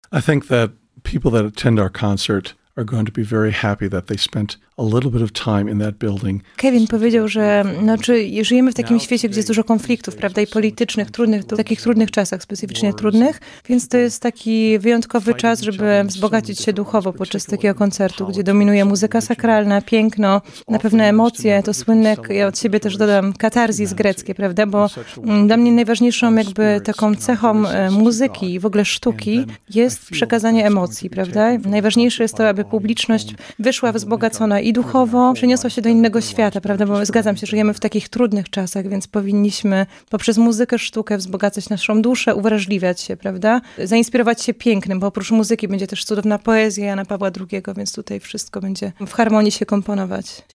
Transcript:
I think that people that attend our concert are going to be very happy that they spent a little bit of time in that building. Kevin powiedział, że żyjemy w takim świecie, gdzie jest dużo konfliktów, prawda, i politycznych, trudnych, w takich trudnych czasach, specyficznie trudnych, więc to jest taki wyjątkowy czas, żeby wzbogacić się duchowo podczas takiego koncertu, gdzie dominuje muzyka sakralna, piękno, na pewne emocje, to słynne, ja od siebie też dodam, katarzis greckie, prawda, bo dla mnie najważniejszą jakby taką cechą muzyki i w ogóle sztuki jest przekazanie emocji, prawda. Najważniejsze jest to, aby publiczność wyszła wzbogacona i duchowo przeniosła się do innego świata, prawda, bo zgadzam się, żyjemy w takich trudnych czasach, więc powinniśmy poprzez muzykę, sztukę wzbogacać naszą duszę, uwrażliwiać się, prawda, zainspirować się pięknym, bo oprócz muzyki będzie też cudowna poezja Jana Pawła II, więc tutaj wszystko będzie w harmonii się komponować.